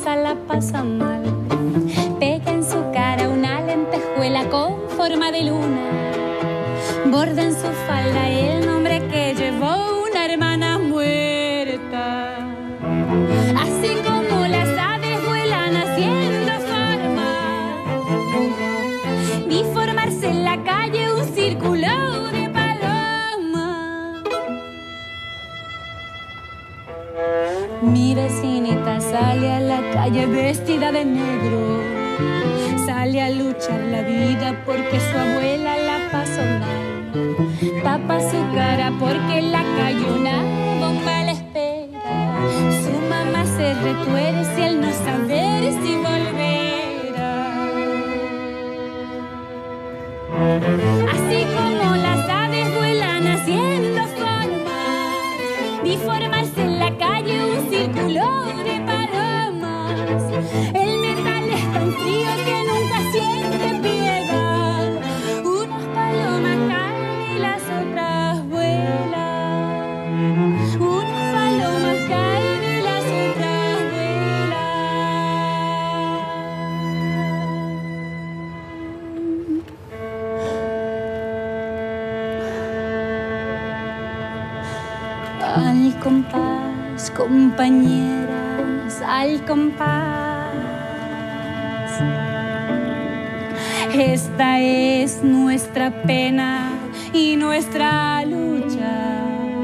casa la pasa mal. Pega en su cara una lentejuela con forma de luna. Borda en su falda el nombre que llevó una hermana muerta. Así como las aves vuelan haciendo forma. Vi formarse en la calle un círculo de paloma. Mi vecinita sale a la calle vestida de negro. Sale a luchar la vida porque su abuela la pasó mal. Tapa su cara porque en la calle una bomba la espera. Su mamá se retuerce al no saber si volverá. Así como las aves vuelan haciendo formas, vi formarse en la calle un círculo de palomas. El metal es tan frío que nunca siente piedad. Unas palomas caen y las otras vuelan. Unas palomas caen y las otras vuelan. Al compás, compañeras, al compás. Esta es nuestra pena y nuestra lucha.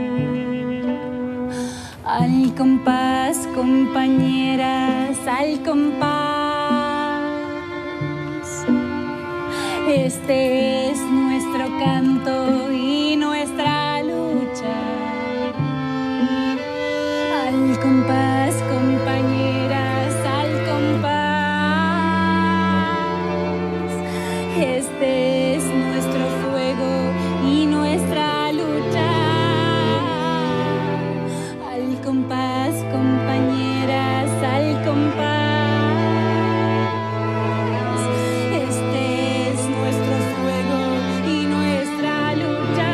Al compás, compañeras, al compás. Este es nuestro canto y nuestra lucha. Al compás, compañeras, al compás. Este es nuestro fuego y nuestra lucha. Al compás, compañeras, al compás. Este es nuestro fuego y nuestra lucha.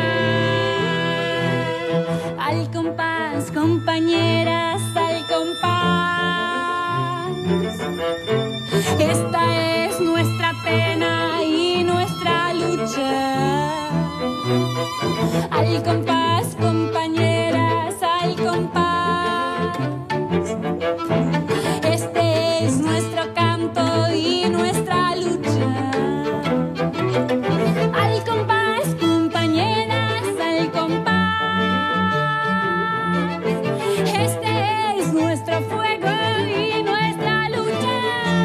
Al compás, compañeras, al compás. Esta es nuestra pena y nuestra lucha. Al compás, compañeras, al compás. Este es nuestro canto y nuestra lucha. Al compás, compañeras, al compás. Este es nuestro fuego y nuestra lucha.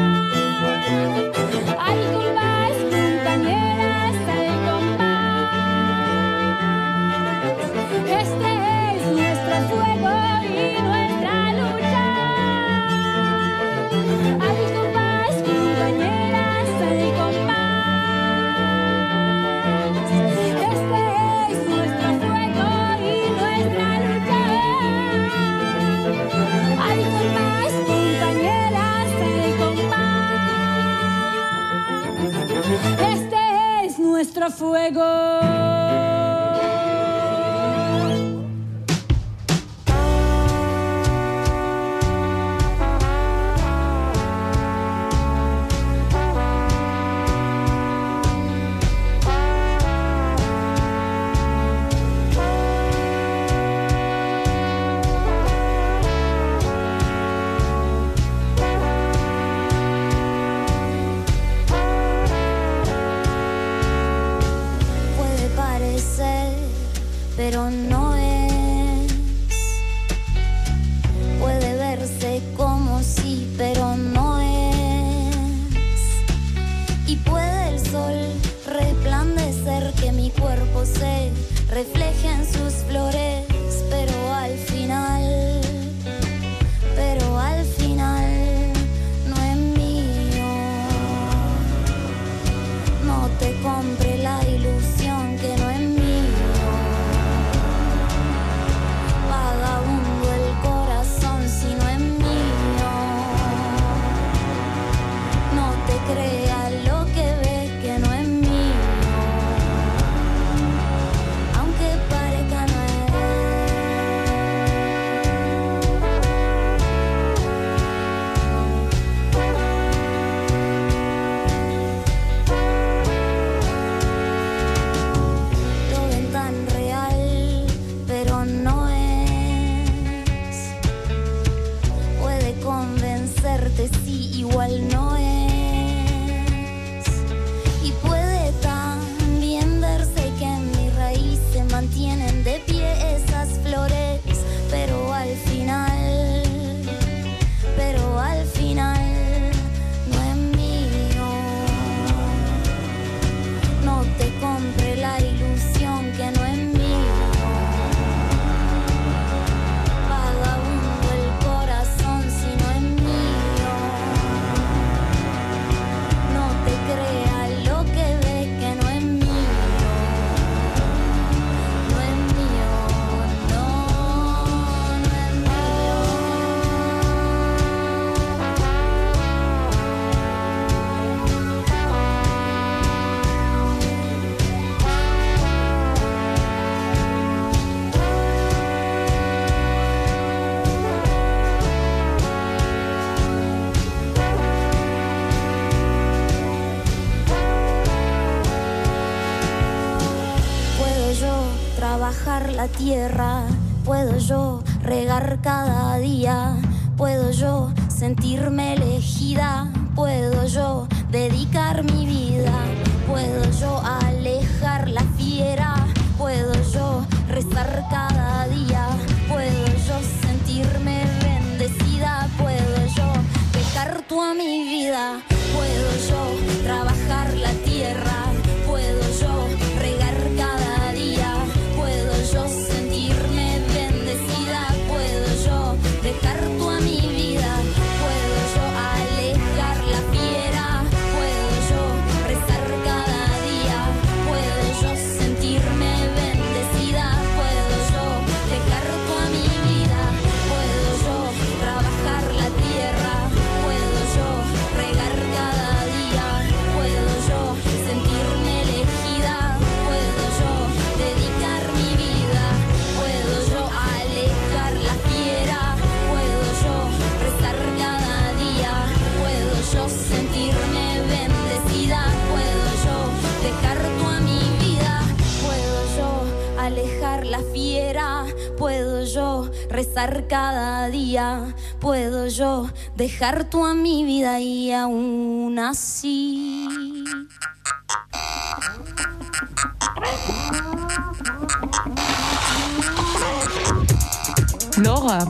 Al compás, compañeras, al compás. Este es nuestro fuego y nuestra lucha. Al compás, compañeras, al compás. Este es nuestro fuego y nuestra lucha. Al compás, compañeras, al compás. Este es nuestro fuego. Puede parecer, pero no es. Puede verse como sí, pero no es. Y puede el sol resplandecer, que mi cuerpo se refleje en sus flores, pero al final no es mío. No te compre la ilusión que no es mío. Vagabundo el corazón si no es mío. parte sí, igual no es. Y puede también verse que en mi raíz se mantienen de pie esas flores, pero al final no es mío. No te compre la ilusión que no es mío. Vagabundo el corazón si no es mío. No te creas lo que ves que no es mío. No es mío, no es mío. Puedo yo trabajar la tierra, puedo yo regar cada día, puedo yo sentirme elegida, puedo yo dedicar mi vida, puedo yo alejar la fiera, puedo yo rezar cada día, puedo yo sentirme bendecida, puedo yo dejar toda mi vida, puedo yo trabajar la tierra, puedo yo regar cada día, puedo yo sentirme bendecida, puedo yo dejar toda mi vida, puedo yo alejar la fiera, puedo yo rezar cada día, puedo yo sentirme bendecida, puedo yo dejar toda mi vida, puedo yo trabajar la tierra, puedo yo regar cada día, puedo yo sentirme elegida, puedo yo dedicar mi vida, puedo yo alejar la fiera, puedo yo rezar cada día, puedo yo sentirme bendecida, puedo yo dejar toda mi vida, puedo yo alejar la fiera, puedo yo rezar cada día, puedo yo dejar toda mi vida y aún así. Laura.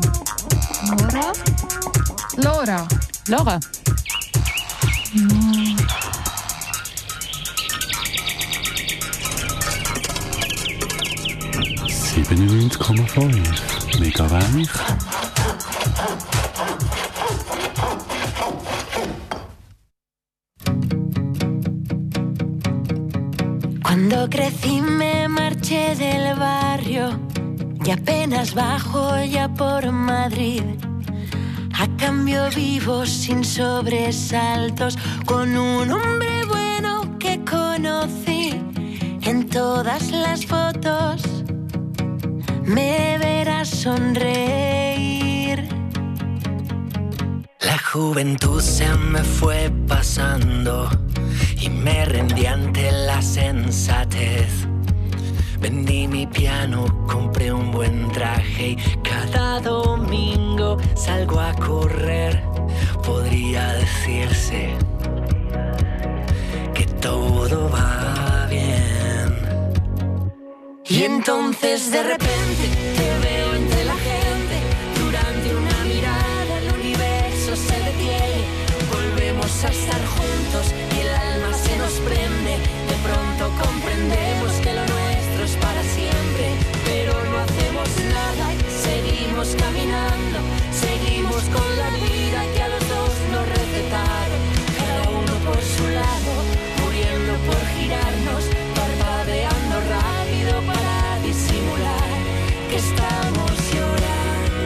Laura. Laura. 97,5 mega weich. Cuando crecí me marché del barrio y apenas bajo ya por Madrid. A cambio vivo sin sobresaltos con un hombre bueno que conocí. En todas las fotos me verás sonreír. La juventud se me fue pasando y me rendí ante la sensatez. Vendí mi piano, compré un buen traje y cada domingo salgo a correr. Podría decirse que todo va bien. Y entonces de repente te veo entre la gente. Durante una mirada el universo se detiene. Volvemos a estar juntos y el alma se nos prende. De pronto comprendemos que lo nuestro es para siempre, pero no hacemos nada, seguimos caminando, seguimos con la vida que a los dos nos recetaron, cada uno por su lado, muriendo por girarnos, parpadeando rápido para disimular que estamos llorando.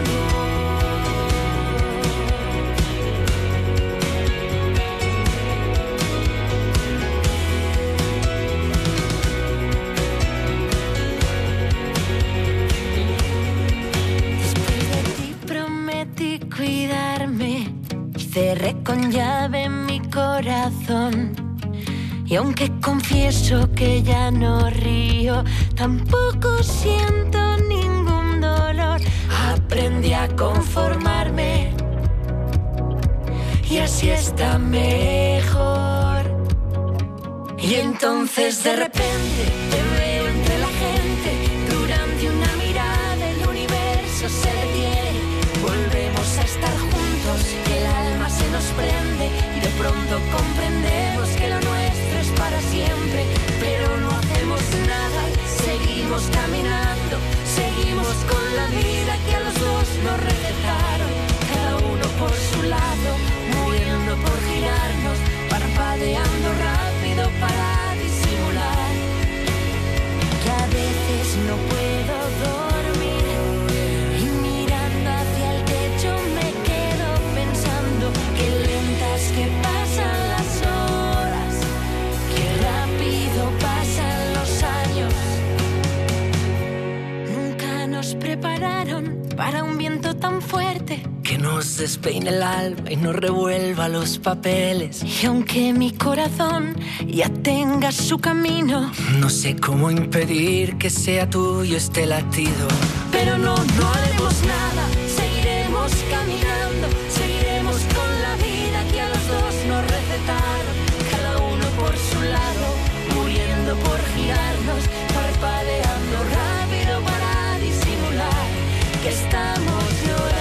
Cuidarme y cerré con llave mi corazón. Y aunque confieso que ya no río, tampoco siento ningún dolor. Aprendí a conformarme y así está mejor. Y entonces de repente te veo entre la gente, durante una mirada el universo se detiene. Volvemos a estar juntos, el alma se nos prende y de pronto comprendemos que lo nuestro es para siempre. Pero no hacemos nada, seguimos caminando, seguimos con la vida que a los dos nos recetaron. Cada uno por su lado, muriendo por girarnos, parpadeando rápido para disimular. Que a veces no puedo dormir y mirando hacia el techo me quedo pensando que lentas que pasan las horas, que rápido pasan los años. Nunca nos prepararon para un viento tan fuerte que nos despeine el alma y nos revuelva los papeles. Y aunque mi corazón ya tenga su camino, no sé cómo impedir que sea tuyo este latido. Pero no haremos nada, seguiremos caminando, seguiremos con la vida que a los dos nos recetaron. Cada uno por su lado, muriendo por girarnos, parpadeando rápido para disimular que estamos llorando.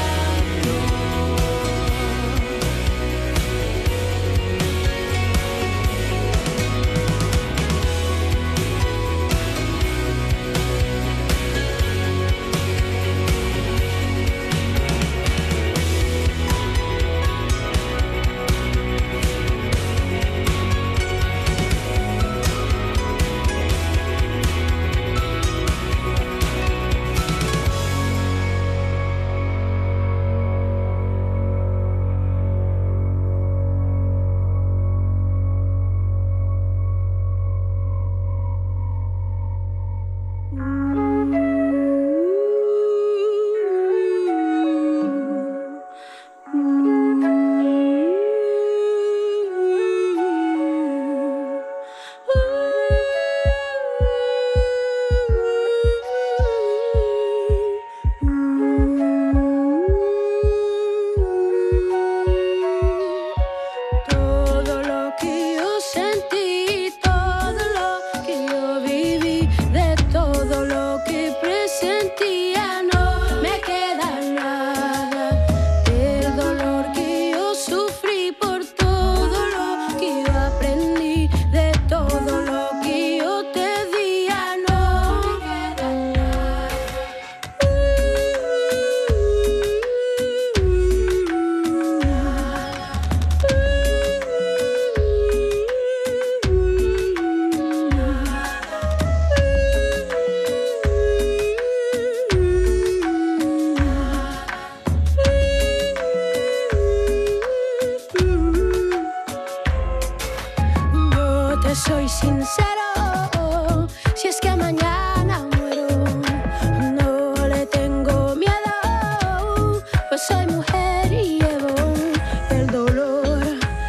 Soy sincero, si es que mañana muero, no le tengo miedo, pues soy mujer y llevo el dolor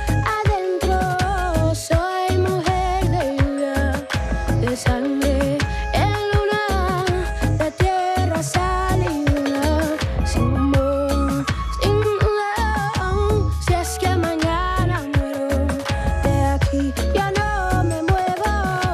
adentro. Soy mujer de lluvia, de sangre en luna, de tierra, sal y luna, sin amor, sin duda. Si es que mañana muero, de aquí ya no me muevo.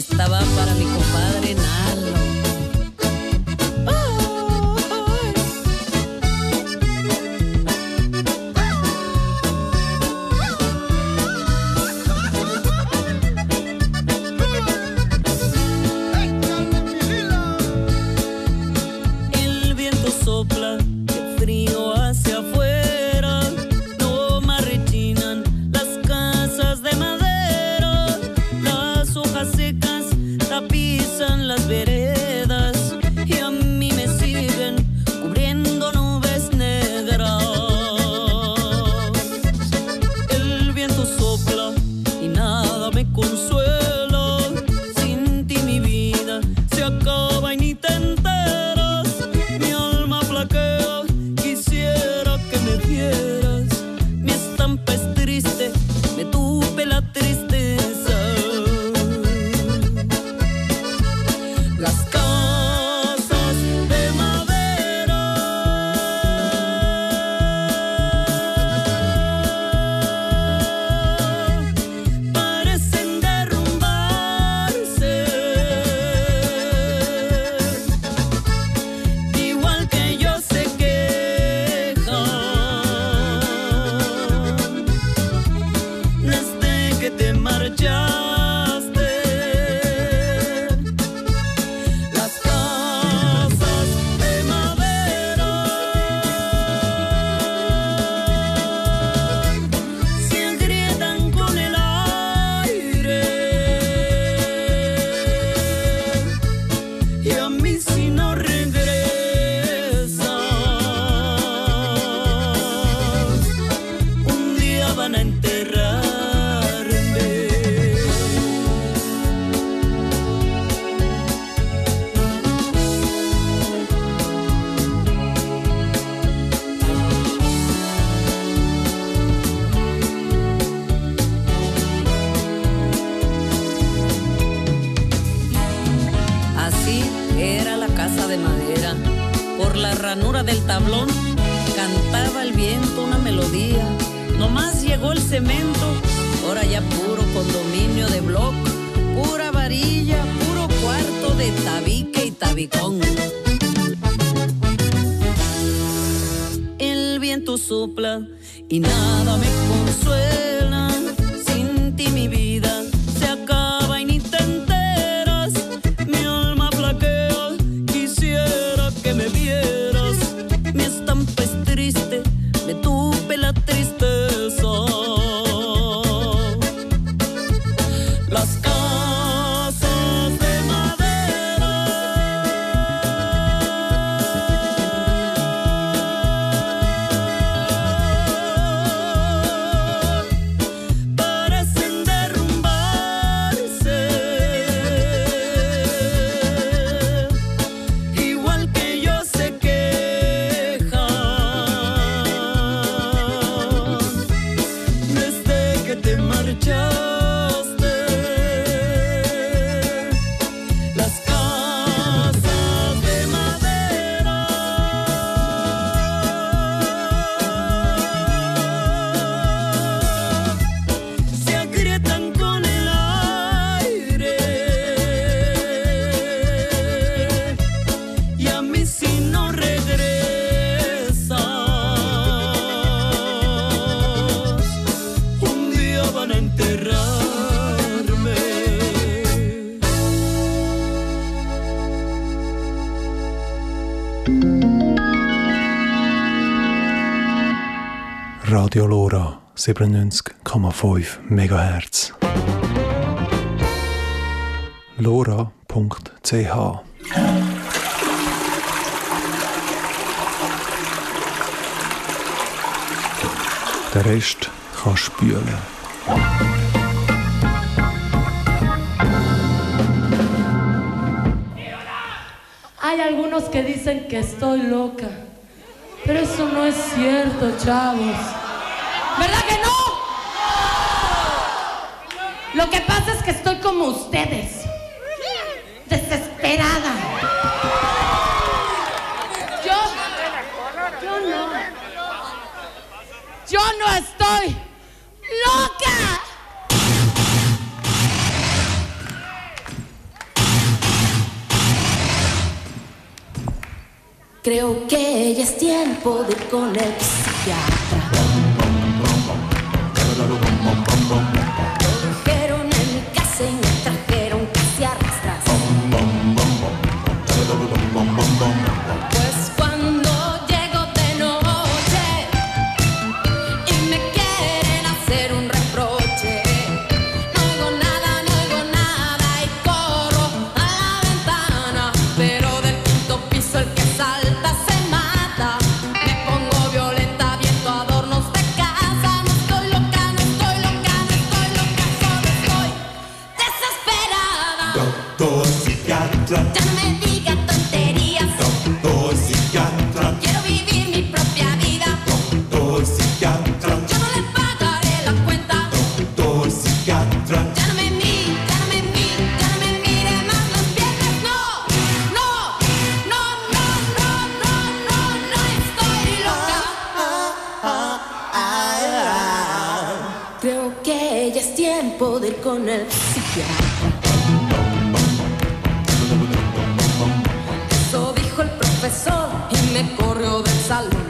Esta va para mi compadre Nalo. El viento sopla, qué frío hacia afuera, no más rechinan las casas de madera, las hojas secas tapizan las veredas y a mí me siguen cubriendo nubes negras. El viento sopla y nada me consuela, sin ti mi vida se acaba y ni te enteras. Mi alma flaquea, quisiera que me vieras. Mi estampa es triste, me tupe la tristeza. Las casas de madera parecen derrumbarse, igual que yo se quejan desde que te marchaste. Las casas de madera se agrietan con el aire y a mí si no regresas, un día van a enterrarme. Así era la casa de madera. Por la ranura del tablón cantaba el viento una melodía. Nomás llegó el cemento, ahora ya puro condominio de bloc, pura varilla, puro cuarto de tabique y tabicón. El viento sopla y nada me consuela, sin ti mi vida se acaba y ni te enteras. Mi alma flaquea, quisiera que me vieras. Mi estampa es triste, me tupe la tristeza. Las casas de madera parecen derrumbarse, igual que yo se quejan desde que te marchaste. Las casas de madera se agrietan con el aire y a mí si no regresas, un día van a enterrarme. Radio Lora 97,5 MHz. lora.ch. Der Rest kann spülen. Hay algunos que dicen que estoy loca, pero eso no es cierto, chavos. ¿Verdad que no? Lo que pasa es que estoy como ustedes, desesperada. Yo no estoy loca. Creo que ya es tiempo de ir con el psiquiatra. Lo dijeron en mi casa y me trajeron casi a rastras. Pues cuando llego de noche y me quieren hacer un reproche, no oigo nada y corro a la ventana, pero del quinto piso el que salta se mata. Me pongo violenta, viento adornos de casa. No estoy loca, solo estoy desesperada. Doctor psiquiatra, Ya no me diga tonterías. doctor psiquiatra, Quiero vivir mi propia vida. doctor psiquiatra, Yo no le pagaré la cuenta. doctor psiquiatra, Ya no me mire más las piernas. No estoy loca. Creo que ya es tiempo de ir con el psiquiatra. Eso dijo el profesor y me corrió del salón.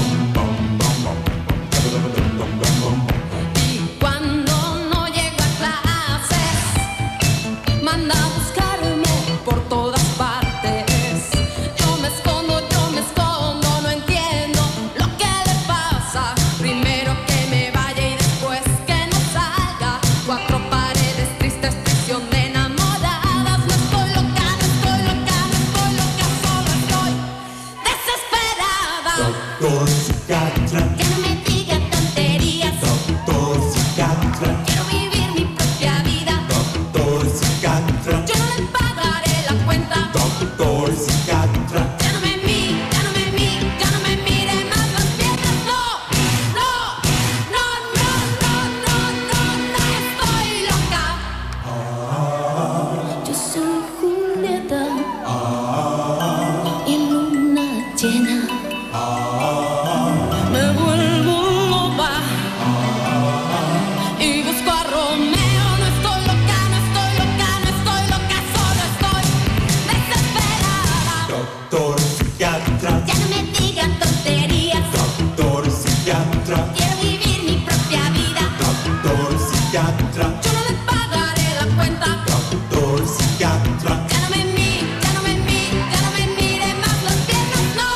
Y cuando no llego a clases, manda a buscarme por todas partes. Yo me escondo, no entiendo lo que le pasa. Primero que me vaya y después que no salga. Cuatro paredes tristes, prisión de enamoradas. No estoy loca, solo estoy desesperada. doctor psiquiatra, Que no me diga tonterías. doctor psiquiatra, Quiero vivir mi propia vida. doctor psiquiatra, Yo no le pagaré la cuenta. doctor psiquiatra, Ya no me mire más las piernas. No estoy loca. Yo soy Julieta y luna llena. Me vuelvo loca y busco a Romeo. No estoy loca, solo estoy desesperada. doctor psiquiatra, Ya no me digan tonterías. doctor psiquiatra, Quiero vivir mi propia vida. doctor psiquiatra, Yo no le pagaré la cuenta. doctor psiquiatra, Ya no me mire más las piernas. No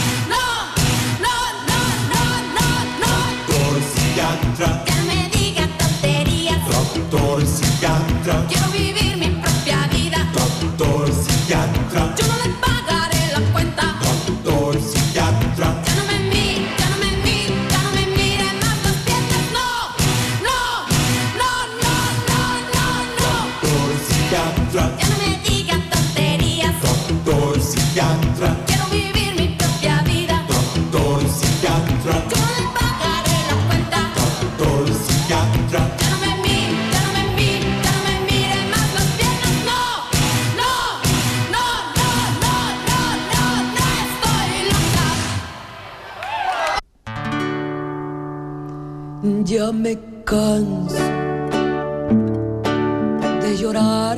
doctor psiquiatra, Ya no me diga tonterías. doctor psiquiatra, Quiero vivir mi propia vida. doctor psiquiatra, Yo no le pagaré la cuenta. doctor psiquiatra, Ya no me mire más las piernas. No doctor psiquiatra, Ya no me diga tonterías. doctor psiquiatra, Quiero vivir mi propia vida. doctor psiquiatra, Yo no le pagaré la cuenta. doctor psiquiatra, Ya no me mire más las piernas. No estoy loca. Ya me canso de llorar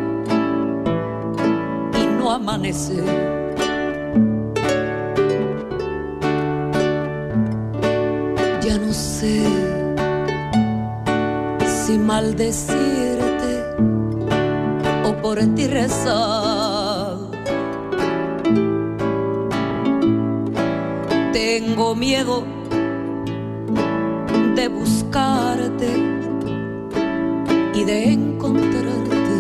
y no amanecer. Ya no sé si maldecirte o por ti rezar. Tengo miedo de buscarte y de encontrarte.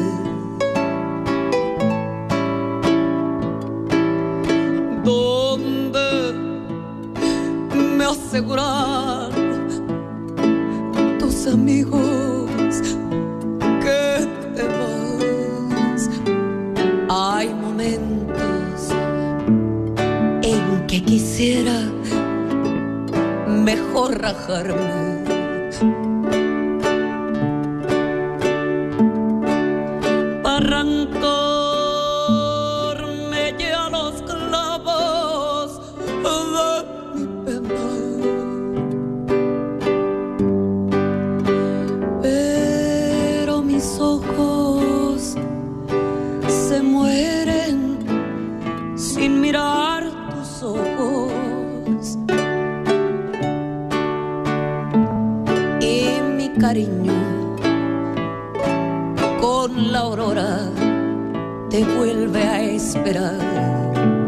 Donde me aseguran tus amigos que te vas. Hay momentos en que quisiera mejor rajarme. Para arrancarme ya los clavos de mi pena. Pero mis ojos se mueren sin mirar tus te vuelve a esperar.